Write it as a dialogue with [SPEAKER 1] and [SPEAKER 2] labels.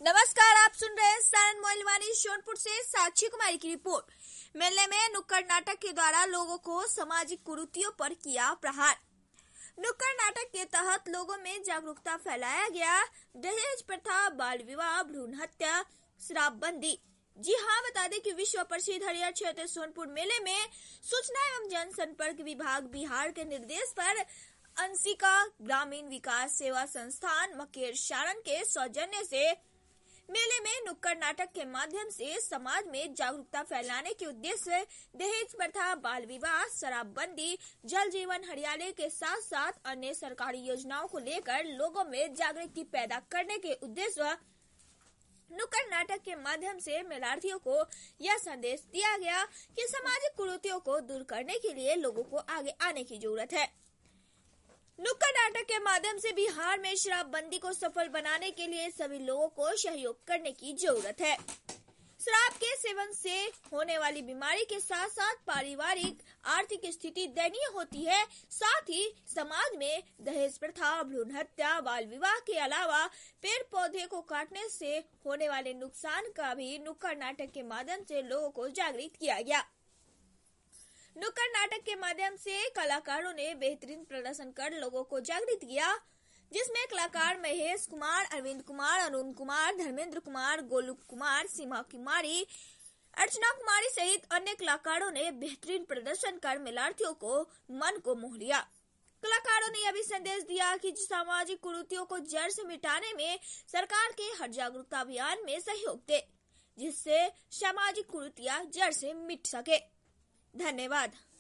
[SPEAKER 1] नमस्कार, आप सुन रहे हैं सारण मोइलवानी सोनपुर से साक्षी कुमारी की रिपोर्ट। मेले में नुक्कड़ नाटक के द्वारा लोगों को सामाजिक कुरीतियों पर किया प्रहार। नुक्कड़ नाटक के तहत लोगों में जागरूकता फैलाया गया। दहेज प्रथा, बाल विवाह, भ्रूण हत्या, शराबबंदी। जी हाँ, बता दें कि विश्व प्रसिद्ध हरिहर क्षेत्र सोनपुर मेले में सूचना एवं जनसंपर्क विभाग बिहार के निर्देश पर अंशिका ग्रामीण विकास सेवा संस्थान मकेर सारण के सौजन्य से मेले में नुक्कड़ नाटक के माध्यम से समाज में जागरूकता फैलाने के उद्देश्य से दहेज प्रथा, बाल विवाह, शराबबंदी, जल जीवन हरियाली के साथ साथ अन्य सरकारी योजनाओं को लेकर लोगों में जागृति पैदा करने के उद्देश्य नुक्कड़ नाटक के माध्यम से मेलार्थियों को यह संदेश दिया गया कि सामाजिक कुरीतियों को दूर करने के लिए लोगों को आगे आने की जरूरत है। नुक्कड़ नाटक के माध्यम से बिहार में शराबबंदी को सफल बनाने के लिए सभी लोगों को सहयोग करने की जरूरत है। शराब के सेवन से होने वाली बीमारी के साथ साथ पारिवारिक आर्थिक स्थिति दयनीय होती है। साथ ही समाज में दहेज प्रथा, भ्रूण हत्या, बाल विवाह के अलावा पेड़ पौधे को काटने से होने वाले नुकसान का भी नुक्कड़ नाटक के माध्यम से लोगों को जागृत किया गया। नुक्कड़ नाटक के माध्यम से कलाकारों ने बेहतरीन प्रदर्शन कर लोगों को जागृत किया, जिसमें कलाकार महेश कुमार, अरविंद कुमार, अरुण कुमार, धर्मेंद्र कुमार, गोलू कुमार, सीमा कुमारी, अर्चना कुमारी सहित अन्य कलाकारों ने बेहतरीन प्रदर्शन कर मेलार्थियों को मन को मोह लिया। कलाकारों ने यह भी संदेश दिया कि सामाजिक कुरीतियों को जड़ से मिटाने में सरकार के हर जागरूकता अभियान में सहयोग दे, जिससे सामाजिक कुरीतियां जड़ से मिट सके। धन्यवाद।